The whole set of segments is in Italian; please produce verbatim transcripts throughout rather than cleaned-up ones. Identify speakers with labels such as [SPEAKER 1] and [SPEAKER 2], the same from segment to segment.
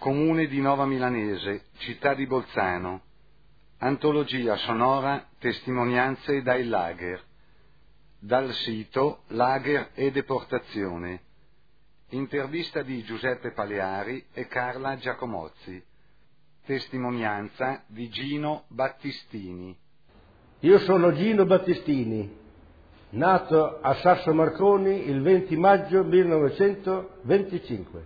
[SPEAKER 1] Comune di Nova Milanese, città di Bolzano. Antologia sonora Testimonianze dai lager. Dal sito Lager e Deportazione. Intervista di Giuseppe Paleari e Carla Giacomozzi. Testimonianza di Gino Battistini.
[SPEAKER 2] Io sono Gino Battistini, nato a Sasso Marconi il venti maggio millenovecentoventicinque.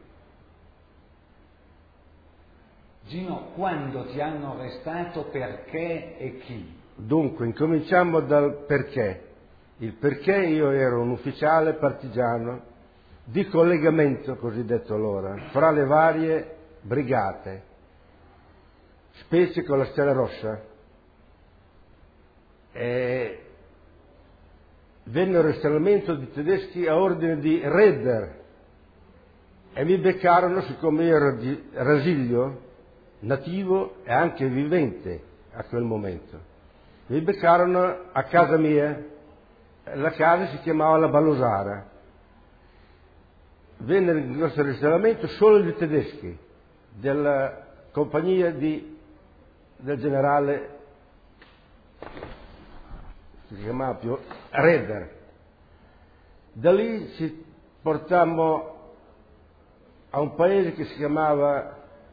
[SPEAKER 1] Gino, quando ti hanno arrestato, perché e chi?
[SPEAKER 2] Dunque, incominciamo dal perché. Il perché: io ero un ufficiale partigiano di collegamento, cosiddetto allora, fra le varie brigate, specie con la Stella Rossa. E vennero arrestamento di tedeschi a ordine di Raeder e mi beccarono, siccome io ero di Rasiglio, nativo e anche vivente a quel momento. Mi beccarono a casa mia, la casa si chiamava La Balosara. Vennero in nostro arrestamento solo gli tedeschi della compagnia di, del generale, si chiamava più Raeder. Da lì ci portammo a un paese che si chiamava,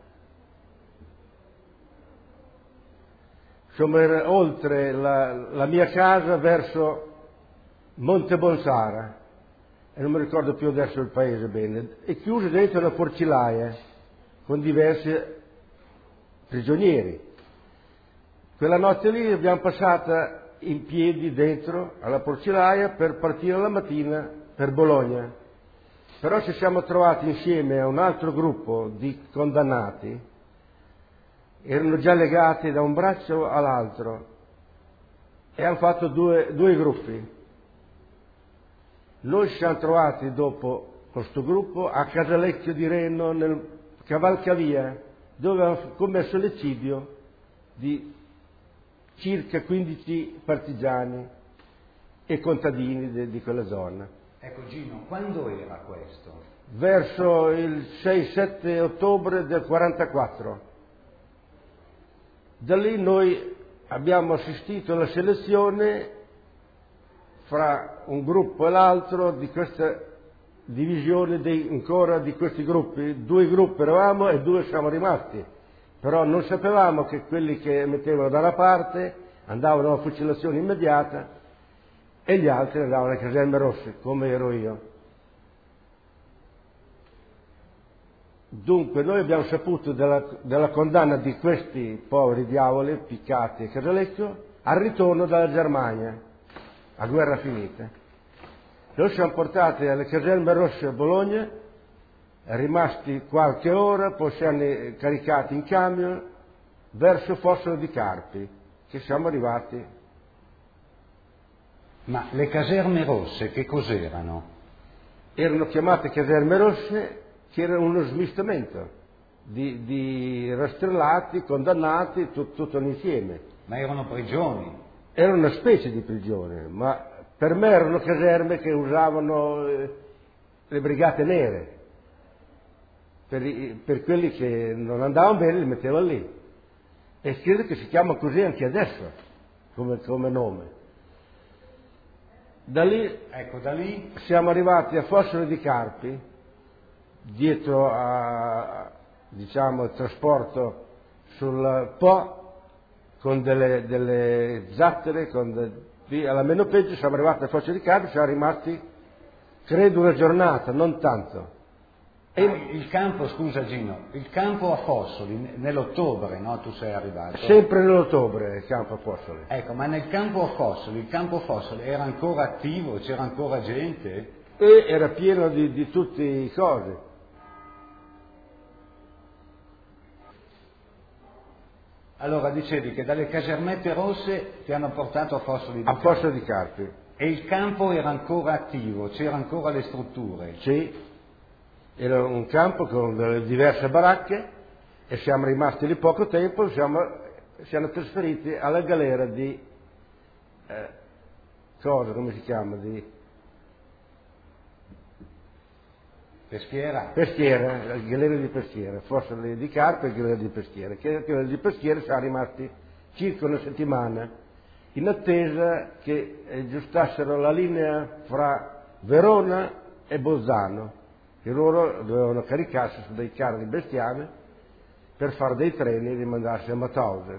[SPEAKER 2] insomma era oltre la, la mia casa, verso Monte Bonsara, e non mi ricordo più adesso il paese bene, e chiuso dentro una porcilaia con diversi prigionieri. Quella notte lì abbiamo passata in piedi dentro alla porcilaia per partire la mattina per Bologna. Però ci siamo trovati insieme a un altro gruppo di condannati, erano già legati da un braccio all'altro e hanno fatto due, due gruppi. Noi ci siamo trovati dopo questo gruppo a Casalecchio di Reno, nel Cavalcavia, dove avevano commesso l'eccidio di circa quindici partigiani e contadini di, di quella zona.
[SPEAKER 1] Ecco Gino, quando era questo?
[SPEAKER 2] Verso il sei sette ottobre del quarantaquattro. Da lì noi abbiamo assistito alla selezione fra un gruppo e l'altro di questa divisione dei, ancora di questi gruppi. Due gruppi eravamo e due siamo rimasti, però non sapevamo che quelli che mettevano da una parte andavano a fucilazione immediata e gli altri andavano alle caserme rosse, come ero io. Dunque noi abbiamo saputo della, della condanna di questi poveri diavoli piccati a Casalecchio al ritorno dalla Germania, a guerra finita. Noi siamo portati alle caserme rosse a Bologna, rimasti qualche ora, poi siamo caricati in camion verso Fossolo di Carpi, che siamo arrivati.
[SPEAKER 1] Ma le caserme rosse che cos'erano?
[SPEAKER 2] Erano chiamate caserme rosse, che era uno smistamento di, di rastrellati, condannati, tut, tutto insieme.
[SPEAKER 1] Ma erano prigioni?
[SPEAKER 2] Era una specie di prigione, ma per me erano caserme che usavano eh, le brigate nere. Per, i, per quelli che non andavano bene li mettevano lì. E credo che si chiama così anche adesso, come, come nome. Da lì,
[SPEAKER 1] ecco, da lì
[SPEAKER 2] siamo arrivati a Fossolo di Carpi, dietro a, diciamo, il trasporto sul Po, con delle, delle zattere, con de, alla meno peggio siamo arrivati a Fossolo di Carpi, siamo rimasti, credo, una giornata, non tanto.
[SPEAKER 1] E ah, il campo, scusa Gino, il campo a Fossoli, nell'ottobre, no? Tu sei arrivato?
[SPEAKER 2] Sempre nell'ottobre il campo a Fossoli.
[SPEAKER 1] Ecco, ma nel campo a Fossoli, il campo a Fossoli era ancora attivo, c'era ancora gente?
[SPEAKER 2] E era pieno di, di tutte le cose.
[SPEAKER 1] Allora dicevi che dalle casermette rosse ti hanno portato a Fossoli di
[SPEAKER 2] a
[SPEAKER 1] Carpi.
[SPEAKER 2] A Fossolo di Carpi.
[SPEAKER 1] E il campo era ancora attivo, c'erano ancora le strutture?
[SPEAKER 2] Sì. Era un campo con diverse baracche e siamo rimasti lì poco tempo, siamo, siamo trasferiti alla galera di, eh, cosa, come si chiama, di
[SPEAKER 1] Peschiera?
[SPEAKER 2] Peschiera, il galera di Peschiera, forse di Carpe e il galera di Peschiera. Che il galera di Peschiera siamo rimasti circa una settimana in attesa che aggiustassero la linea fra Verona e Bolzano, che loro dovevano caricarsi su dei carri bestiame per fare dei treni e rimandarsi a Mauthausen.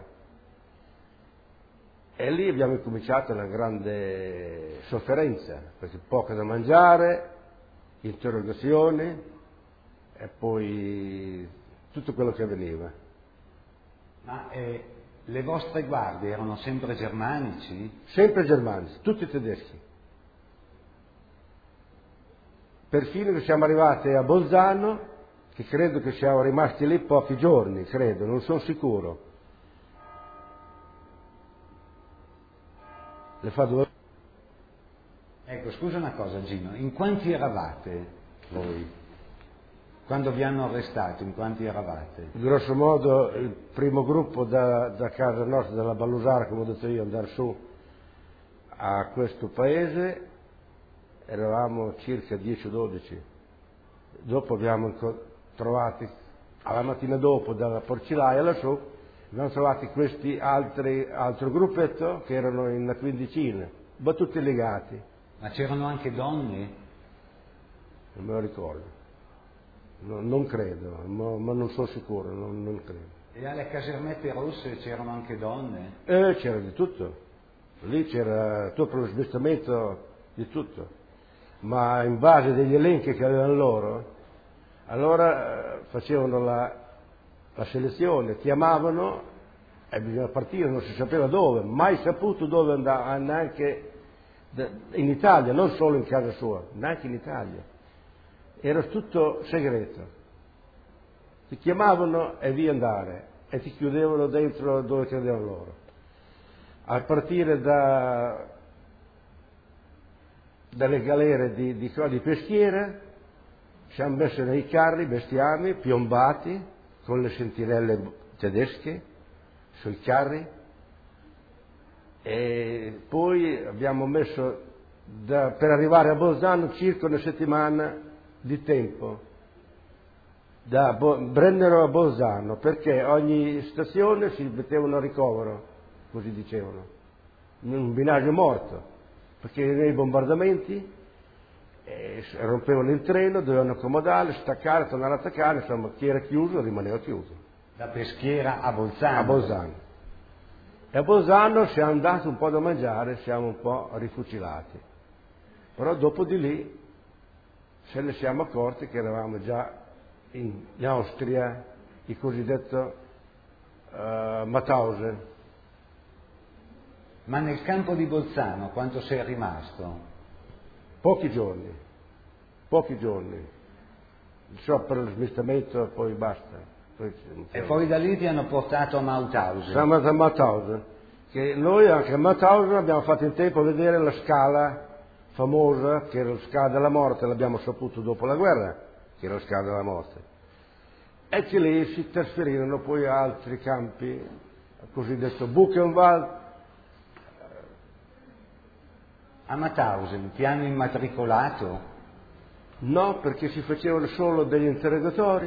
[SPEAKER 2] E lì abbiamo incominciato una grande sofferenza, perché poco da mangiare, interrogazioni e poi tutto quello che avveniva.
[SPEAKER 1] Ma eh, le vostre guardie erano sempre germanici?
[SPEAKER 2] Sempre germanici, tutti tedeschi. Perfino che siamo arrivati a Bolzano, che credo che siamo rimasti lì pochi giorni, credo, non sono sicuro. Le fa due...
[SPEAKER 1] Ecco, scusa una cosa Gino, in quanti eravate voi? Quando vi hanno arrestato, in quanti eravate?
[SPEAKER 2] Grosso modo il primo gruppo da, da casa nostra, dalla Ballusara, come ho detto io, andare su a questo paese, eravamo circa dieci o dodici. Dopo abbiamo trovati, alla mattina dopo, dalla Porcilaia lassù, abbiamo trovato questi altri, altro gruppetto che erano in una quindicina, ma tutti legati.
[SPEAKER 1] Ma c'erano anche donne?
[SPEAKER 2] Non me lo ricordo, no, non credo, ma, ma non sono sicuro, non, non credo.
[SPEAKER 1] E alle casermette rosse c'erano anche donne?
[SPEAKER 2] Eh, c'era di tutto, lì c'era tutto lo smistamento di tutto, ma in base degli elenchi che avevano loro, allora eh, facevano la, la selezione, chiamavano e bisognava partire, non si sapeva dove, mai saputo dove andava, neanche in Italia, non solo in casa sua, neanche in Italia. Era tutto segreto. Ti chiamavano e via andare e ti chiudevano dentro dove credevano loro. A partire da, dalle galere di, di, di Peschiera siamo messi nei carri bestiami piombati con le sentinelle tedesche sui carri. E poi abbiamo messo da, per arrivare a Bolzano circa una settimana di tempo da Bo, Brennero a Bolzano, perché ogni stazione si mettevano a ricovero, così dicevano, in un binario morto, perché nei bombardamenti eh, rompevano il treno, dovevano accomodare, staccare, tornare a attaccare, insomma chi era chiuso rimaneva chiuso.
[SPEAKER 1] Da Peschiera a Bolzano?
[SPEAKER 2] A Bolzano. E a Bolzano siamo andati un po' da mangiare, siamo un po' rifucilati. Però dopo di lì se ne siamo accorti che eravamo già in, in Austria, il cosiddetto uh, Mauthausen.
[SPEAKER 1] Ma nel campo di Bolzano quanto sei rimasto?
[SPEAKER 2] Pochi giorni, pochi giorni. So, per lo smistamento poi basta. Poi,
[SPEAKER 1] e poi da lì ti hanno portato a Mauthausen?
[SPEAKER 2] Siamo andati a Mauthausen, che noi anche a Mauthausen abbiamo fatto in tempo a vedere la scala famosa, che era la scala della morte, l'abbiamo saputo dopo la guerra, che era la scala della morte. E che lì si trasferirono poi a altri campi, il cosiddetto Buchenwald.
[SPEAKER 1] A Mauthausen ti hanno immatricolato?
[SPEAKER 2] No, perché si facevano solo degli interrogatori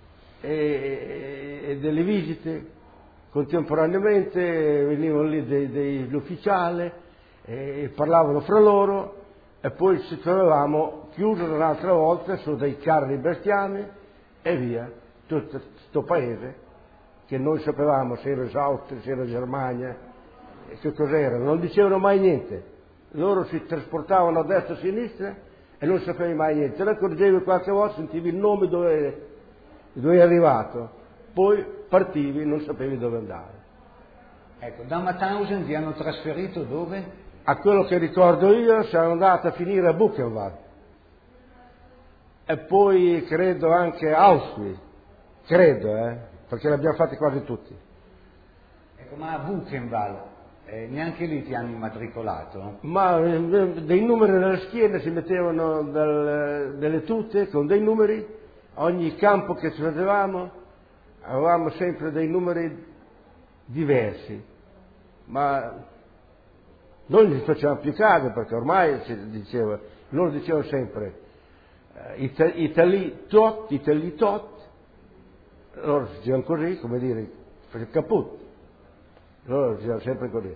[SPEAKER 2] e, e delle visite. Contemporaneamente venivano lì dei, degli ufficiali e parlavano fra loro e poi ci trovavamo chiusi un'altra volta su dei carri bestiami e via, tutto questo paese che noi sapevamo se era Austria, se era Germania, che cos'era, non dicevano mai niente. Loro si trasportavano a destra e a sinistra e non sapevi mai niente. Te ne accorgevi qualche volta, sentivi il nome dove, dove eri arrivato, poi partivi e non sapevi dove andare.
[SPEAKER 1] Ecco, da Mauthausen ti hanno trasferito dove?
[SPEAKER 2] A quello che ricordo io siamo andati a finire a Buchenwald e poi credo anche a Auschwitz, credo, eh, perché l'abbiamo fatti quasi tutti.
[SPEAKER 1] Ecco, ma a Buchenwald Eh, neanche lì ti hanno immatricolato?
[SPEAKER 2] Ma eh, dei numeri nelle schiene si mettevano dal, delle tute con dei numeri, ogni campo che ci facevamo avevamo sempre dei numeri diversi, ma noi non ci facevamo più caso perché ormai si diceva, loro dicevano sempre Itali, Itali tot, Itali tot, loro si dicevano così, come dire, il caput, loro si dicevano sempre così.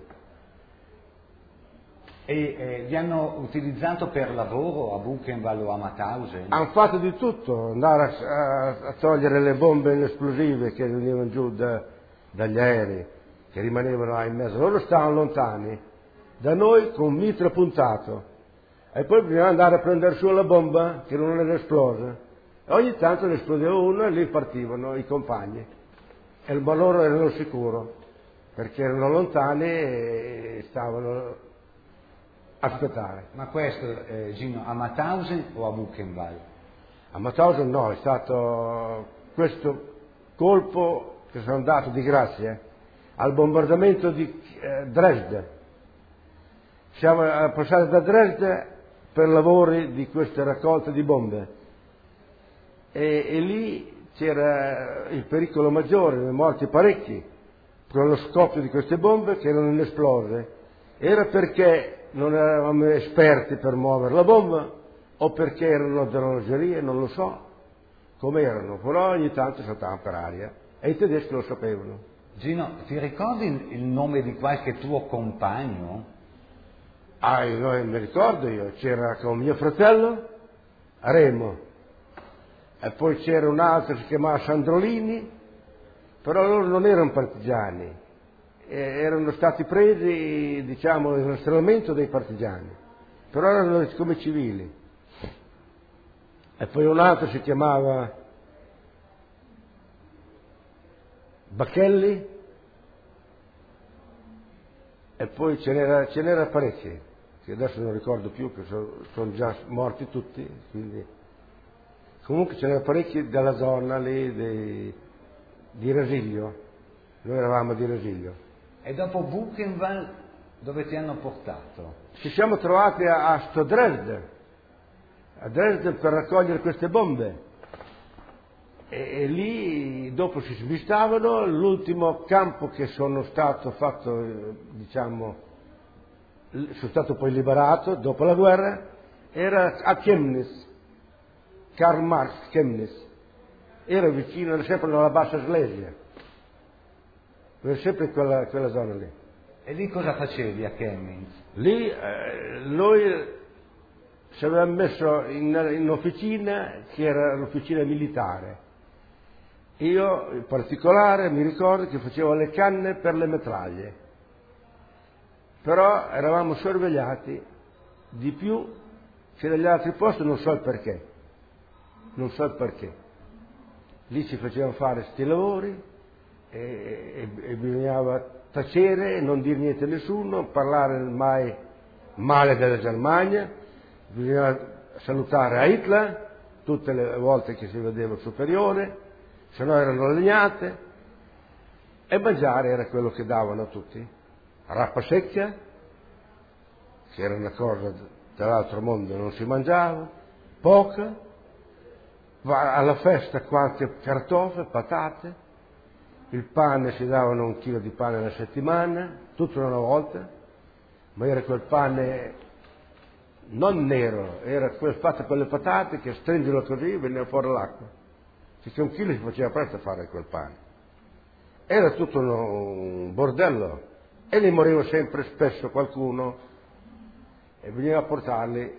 [SPEAKER 3] E eh, vi hanno utilizzato per lavoro a Buchenwald o a Mauthausen?
[SPEAKER 2] Hanno fatto di tutto, andare a, a, a togliere le bombe esplosive che venivano giù da, dagli aerei, che rimanevano là in mezzo. Loro stavano lontani, da noi con un mitra puntato, e poi bisognava andare a prendere su la bomba che non era esplosa. E ogni tanto ne esplodeva uno e lì partivano i compagni. E ma loro erano sicuri, perché erano lontani e stavano aspettare.
[SPEAKER 3] Ma questo, eh, Gino, a Mauthausen o a Buchenwald?
[SPEAKER 2] A Mauthausen no, è stato questo colpo che sono dato di grazia al bombardamento di eh, Dresda. Siamo passati da Dresda per lavori di questa raccolta di bombe e, e lì c'era il pericolo maggiore, ne morti parecchi con lo scoppio di queste bombe che erano inesplose. Era perché non eravamo esperti per muovere la bomba o perché erano dell'orologeria, non lo so come erano, però ogni tanto saltavano per aria e i tedeschi lo sapevano.
[SPEAKER 3] Gino, ti ricordi il nome di qualche tuo compagno?
[SPEAKER 2] Ah, io mi ricordo io, c'era con mio fratello Remo e poi c'era un altro che si chiamava Sandrolini, però loro non erano partigiani. Erano stati presi, diciamo, in rastrellamento dei partigiani, però erano come civili. E poi un altro si chiamava Bacchelli e poi ce n'era, ce n'era parecchi, che adesso non ricordo più, che sono, sono già morti tutti, quindi comunque ce n'era parecchi dalla zona lì di, di Resiglio, noi eravamo di Resiglio.
[SPEAKER 3] E dopo Buchenwald dove ti hanno portato?
[SPEAKER 2] Ci siamo trovati a, a sto Dresda, a Dresda per raccogliere queste bombe e, e lì dopo si svistavano. L'ultimo campo che sono stato fatto, diciamo, sono stato poi liberato dopo la guerra, era a Chemnitz, Karl Marx Chemnitz, era vicino, era sempre nella Bassa Slesia. Era sempre in quella, quella zona lì.
[SPEAKER 3] E lì cosa facevi a Chemnitz?
[SPEAKER 2] Lì eh, noi ci avevamo messo in, in officina che era l'officina militare. Io in particolare mi ricordo che facevo le canne per le metraglie. Però eravamo sorvegliati di più che negli altri posti, non so il perché. Non so il perché. Lì ci facevano fare sti lavori. E, e, e bisognava tacere, non dire niente a nessuno, parlare mai male della Germania, bisognava salutare a Hitler tutte le volte che si vedeva il superiore, se no erano legnate, e mangiare era quello che davano a tutti. Rappa secchia, che era una cosa dell'altro mondo, non si mangiava, poca, alla festa qualche cartoffe, patate. Il pane, si davano un chilo di pane alla settimana, tutto una volta, ma era quel pane non nero, era quel fatto con le patate che stringono così e veniva fuori l'acqua. Perché un chilo si faceva presto a fare quel pane. Era tutto un bordello e ne moriva sempre spesso qualcuno e bisognava portarli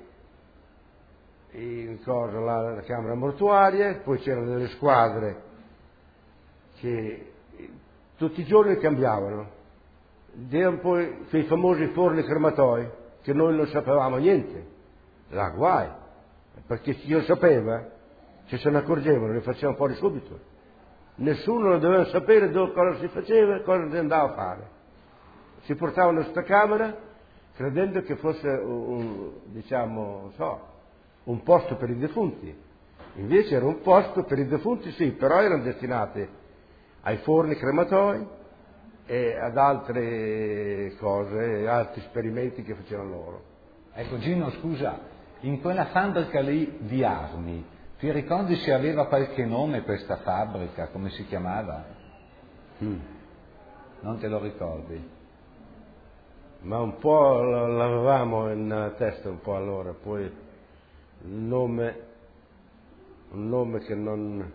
[SPEAKER 2] in cosa, la, la camera mortuaria, poi c'erano delle squadre che tutti i giorni cambiavano, erano poi quei famosi forni crematoi che noi non sapevamo niente, la guai, perché chi lo sapeva, se se ne accorgevano, li facevano fuori subito, nessuno lo doveva sapere dove, cosa si faceva e cosa si andava a fare. Si portavano in questa camera credendo che fosse un, diciamo, non so, un posto per i defunti, invece era un posto per i defunti, sì, però erano destinati ai forni crematoi e ad altre cose, altri esperimenti che facevano loro.
[SPEAKER 3] Ecco Gino, scusa, in quella fabbrica lì di armi, ti ricordi se aveva qualche nome questa fabbrica, come si chiamava?
[SPEAKER 2] Mm.
[SPEAKER 3] Non te lo ricordi?
[SPEAKER 2] Ma un po' l'avevamo in testa un po' allora, poi il nome un nome che non...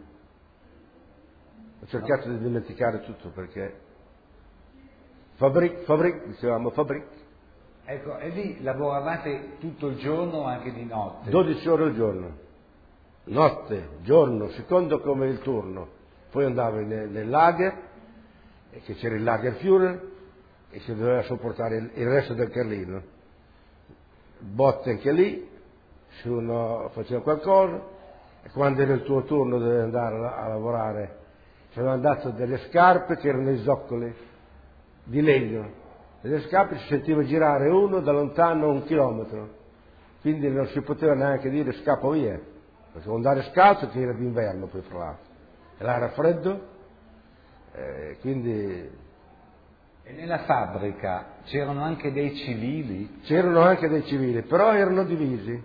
[SPEAKER 2] ho cercato no. di dimenticare tutto perché Fabric, Fabric, dicevamo Fabric.
[SPEAKER 3] Ecco, e lì lavoravate tutto il giorno o anche di notte?
[SPEAKER 2] dodici ore al giorno, notte, giorno, secondo come il turno. Poi andavo nel, nel lager, e che c'era il Lagerführer, e si doveva sopportare il, il resto del Carlino. Botte anche lì, se uno faceva qualcosa, e quando era il tuo turno dovevi andare a, a lavorare. Ci avevano dato delle scarpe che erano dei zoccoli di legno. Delle scarpe si sentiva girare uno da lontano un chilometro, quindi non si poteva neanche dire scappo via, perché andare scalzo che era d'inverno poi fra l'altro, e là era freddo, eh, quindi...
[SPEAKER 3] E nella fabbrica c'erano anche dei civili?
[SPEAKER 2] C'erano anche dei civili, però erano divisi,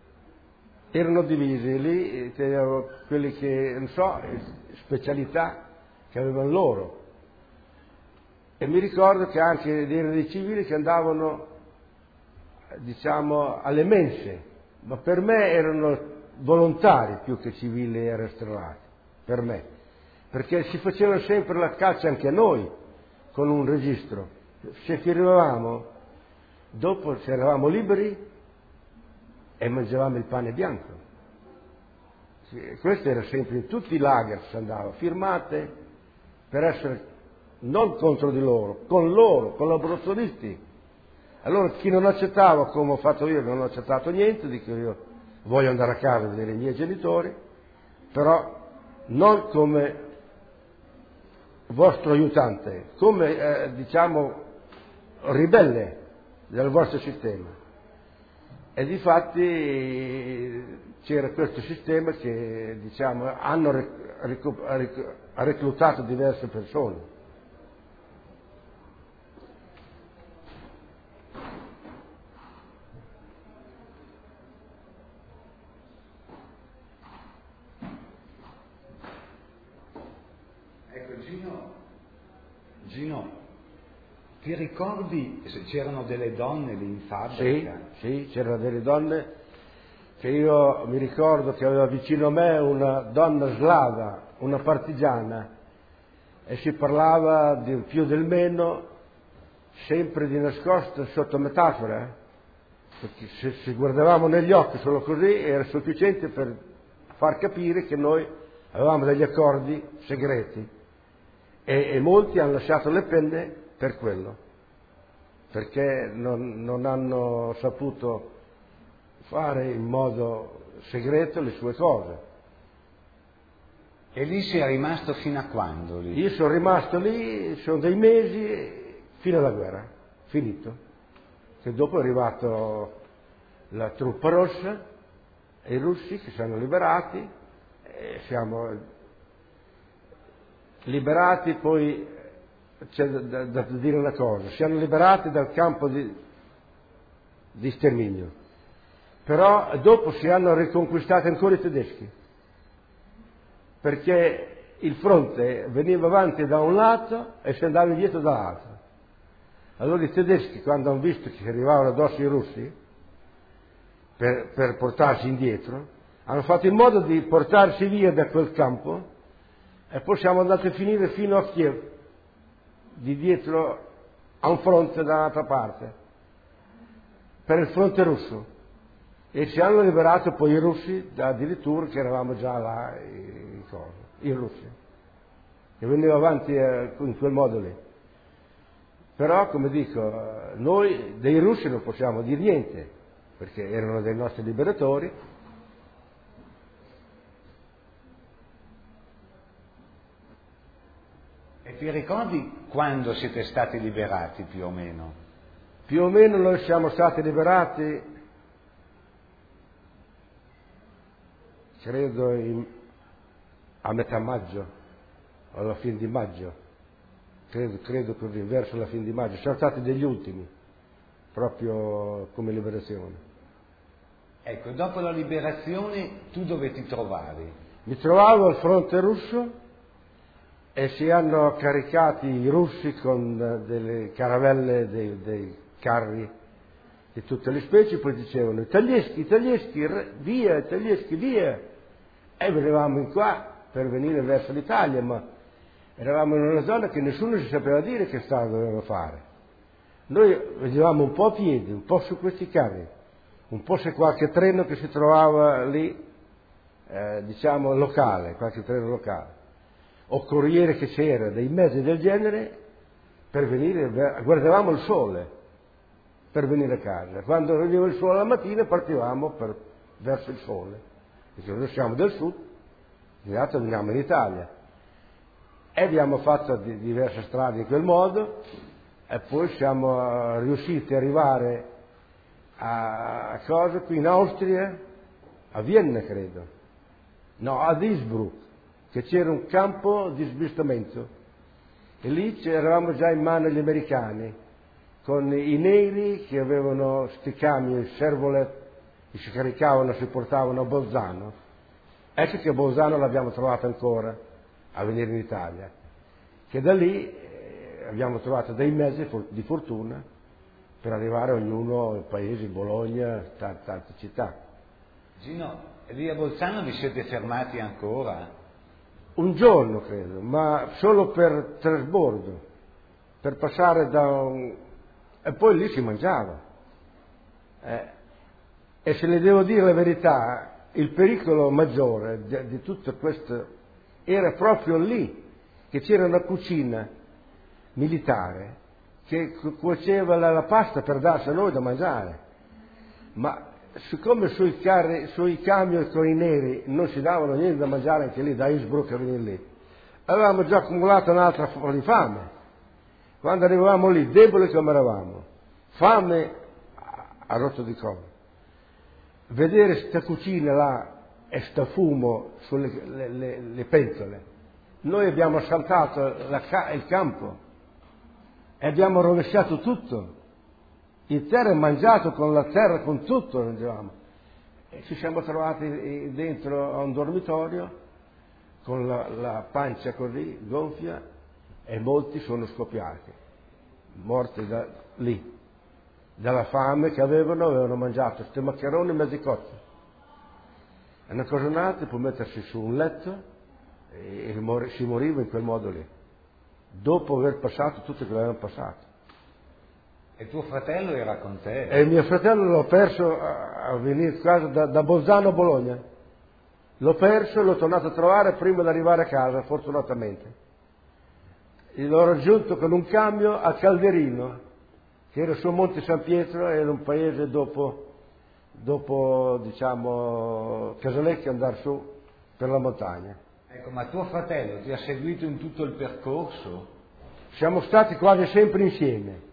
[SPEAKER 2] erano divisi, lì c'erano quelli che, non so, specialità che avevano loro. E mi ricordo che anche erano dei civili che andavano, diciamo, alle mense, ma per me erano volontari più che civili e rastrellati, per me, perché si faceva sempre la caccia anche a noi, con un registro. Se ci arrivavamo, dopo se eravamo liberi e mangiavamo il pane bianco. Questo era sempre in tutti i lager, si andava, firmate per essere non contro di loro, con loro, collaborazionisti. Allora chi non accettava, come ho fatto io, che non ho accettato niente, dico io voglio andare a casa a vedere i miei genitori, però non come vostro aiutante, come eh, diciamo ribelle del vostro sistema. E difatti c'era questo sistema che diciamo hanno reclutato diverse persone.
[SPEAKER 3] Gino, ti ricordi se c'erano delle donne lì in
[SPEAKER 2] Sì,
[SPEAKER 3] fabbrica?
[SPEAKER 2] sì, c'erano delle donne che io mi ricordo che aveva vicino a me una donna slava, una partigiana, e si parlava del più del meno, sempre di nascosto sotto metafora, eh? Perché se, se guardavamo negli occhi solo così era sufficiente per far capire che noi avevamo degli accordi segreti. E, e molti hanno lasciato le penne per quello, perché non, non hanno saputo fare in modo segreto le sue cose.
[SPEAKER 3] E lì sei rimasto fino a quando? Lì?
[SPEAKER 2] Io sono rimasto lì, sono dei mesi fino alla guerra, finito. Che dopo è arrivato la truppa rossa e i russi che si hanno liberati e siamo liberati. Poi c'è da, da dire una cosa, si hanno liberati dal campo di, di sterminio, però dopo si hanno riconquistati ancora i tedeschi, perché il fronte veniva avanti da un lato e si andava indietro dall'altro. Allora i tedeschi, quando hanno visto che arrivavano addosso i russi per, per portarsi indietro, hanno fatto in modo di portarsi via da quel campo. E poi siamo andati a finire fino a Kiev, di dietro a un fronte dall'altra parte, per il fronte russo. E ci hanno liberato poi i russi, addirittura che eravamo già là, i, i russi. E veniva avanti in quel modo lì. Però, come dico, noi dei russi non possiamo dire niente, perché erano dei nostri liberatori.
[SPEAKER 3] E ti ricordi quando siete stati liberati più o meno?
[SPEAKER 2] Più o meno noi siamo stati liberati, credo, in, a metà maggio, alla fine di maggio, credo, credo così, verso la fine di maggio. Siamo stati degli ultimi, proprio come liberazione.
[SPEAKER 3] Ecco, dopo la liberazione tu dove ti trovavi?
[SPEAKER 2] Mi trovavo al fronte russo e si hanno caricati i russi con delle caravelle, dei, dei carri di tutte le specie, poi dicevano i tedeschi, i tedeschi, via, i tedeschi, via. E venivamo in qua per venire verso l'Italia, ma eravamo in una zona che nessuno ci sapeva dire che strada dovevano fare. Noi venivamo un po' a piedi, un po' su questi carri, un po' se qualche treno che si trovava lì, eh, diciamo locale, qualche treno locale, o corriere che c'era, dei mezzi del genere, per venire, guardavamo il sole per venire a casa. Quando veniva il sole la mattina partivamo per, verso il sole, perché noi siamo del sud, di l'altro veniamo in Italia. E abbiamo fatto di, diverse strade in quel modo, e poi siamo riusciti ad arrivare a, a cosa qui in Austria, a Vienna credo, no, ad Innsbruck, che c'era un campo di smistamento, e lì eravamo già in mano agli americani, con i neri che avevano sti camion, Chevrolet, che si caricavano, si portavano a Bolzano. Ecco che a Bolzano l'abbiamo trovato ancora a venire in Italia, che da lì eh, abbiamo trovato dei mezzi di fortuna per arrivare ognuno ai paesi, Bologna, tante, tante città.
[SPEAKER 3] Gino, lì a Bolzano vi siete fermati ancora?
[SPEAKER 2] Un giorno credo, ma solo per trasbordo, per passare da un... e poi lì si mangiava. Eh, e se le devo dire la verità, il pericolo maggiore di, di tutto questo era proprio lì, che c'era una cucina militare che cuoceva la, la pasta per darsi a noi da mangiare, ma siccome sui, carri, sui camion con i neri non si davano niente da mangiare anche lì, da Innsbruck a venire lì, avevamo già accumulato un'altra forma di fame. Quando arrivavamo lì, deboli come eravamo, fame a rotto di collo, vedere sta cucina là e sta fumo sulle le, le, le pentole, noi abbiamo assaltato la, il campo e abbiamo rovesciato tutto, il terra è mangiato con la terra, con tutto, diciamo. E ci siamo trovati dentro a un dormitorio con la, la pancia così gonfia, e molti sono scoppiati, morti da lì, dalla fame che avevano, avevano mangiato questi maccheroni mezzi cotti. È una cosa nata, può mettersi su un letto e si moriva in quel modo lì, dopo aver passato tutto che avevano passato.
[SPEAKER 3] E tuo fratello era con te?
[SPEAKER 2] E mio fratello l'ho perso a, a venire a casa da, da Bolzano a Bologna. L'ho perso e l'ho tornato a trovare prima di arrivare a casa, fortunatamente. E l'ho raggiunto con un cambio a Calderino, che era su Monte San Pietro, era un paese dopo, dopo diciamo, Casalecchio, andare su per la montagna.
[SPEAKER 3] Ecco, ma tuo fratello ti ha seguito in tutto il percorso?
[SPEAKER 2] Siamo stati quasi sempre insieme.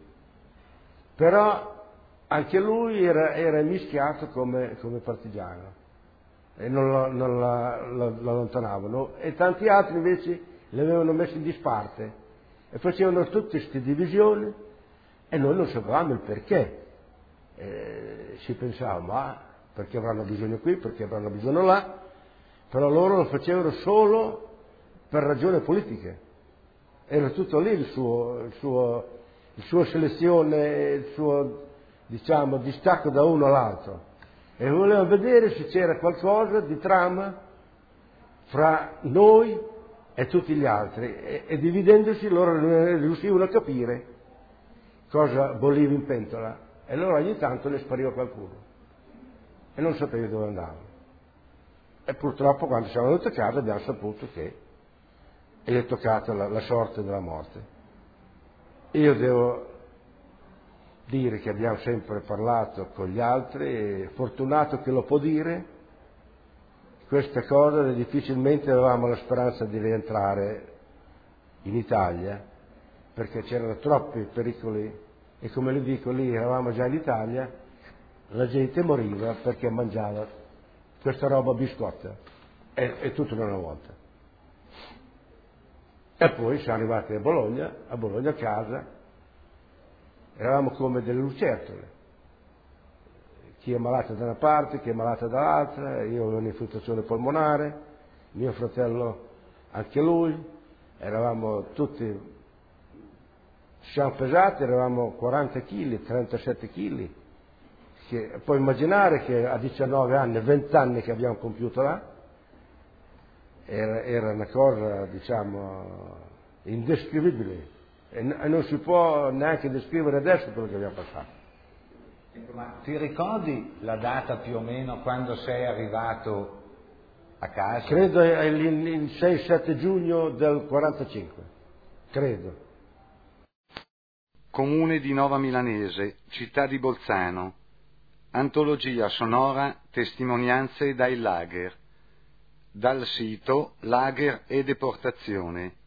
[SPEAKER 2] Però anche lui era, era mischiato come, come partigiano e non, lo, non la, lo, lo allontanavano, e tanti altri invece li avevano messi in disparte e facevano tutte queste divisioni e noi non sapevamo il perché. Eh, si pensava, ma perché avranno bisogno qui, perché avranno bisogno là, però loro lo facevano solo per ragioni politiche. Era tutto lì il suo... Il suo il suo selezione, il suo, diciamo, distacco da uno all'altro, e voleva vedere se c'era qualcosa di trama fra noi e tutti gli altri, e, e dividendosi loro riuscivano a capire cosa bolliva in pentola, e allora ogni tanto ne spariva qualcuno e non sapevi dove andavano. E purtroppo quando siamo venuti a casa abbiamo saputo che gli è toccata la, la sorte della morte. Io devo dire che abbiamo sempre parlato con gli altri, è fortunato che lo può dire questa cosa, difficilmente avevamo la speranza di rientrare in Italia, perché c'erano troppi pericoli, e come le dico, lì eravamo già in Italia, la gente moriva perché mangiava questa roba biscotta, e, e tutto in una volta. E poi siamo arrivati a Bologna, a Bologna a casa, eravamo come delle lucertole, chi è malato da una parte, chi è malato dall'altra, io avevo un'infiltrazione polmonare, mio fratello anche lui, eravamo tutti, ci siamo pesati, eravamo quaranta chili, trentasette chili, che puoi immaginare che a diciannove anni, venti anni che abbiamo compiuto là, era, era una cosa, diciamo, indescrivibile e, n- e non si può neanche descrivere adesso quello che abbiamo passato.
[SPEAKER 3] Ecco, ma ti ricordi la data più o meno quando sei arrivato a casa?
[SPEAKER 2] Credo il sei sette giugno del quarantacinque, credo.
[SPEAKER 1] Comune di Nova Milanese, città di Bolzano, antologia sonora Testimonianze dai lager, dal sito Lager e Deportazione,